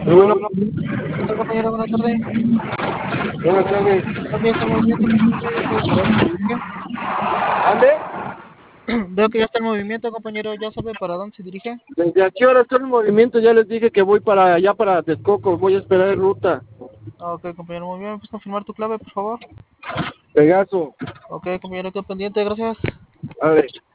Bueno, ¿Qué tal, compañero? Buenas tardes. buenas tardes. Veo que ya está el movimiento, compañero, ya sabe para dónde se dirige. ¿Ande? Veo que ya está el movimiento, compañero, ya sabe para dónde se dirige. ¿Desde a qué hora está el movimiento? Ya les dije que voy para allá, para Texcoco. Voy a esperar en ruta. Ok, compañero, muy bien. ¿Me puedes confirmar tu clave, por favor? Pegaso. Ok, compañero, quedo pendiente, gracias. A ver.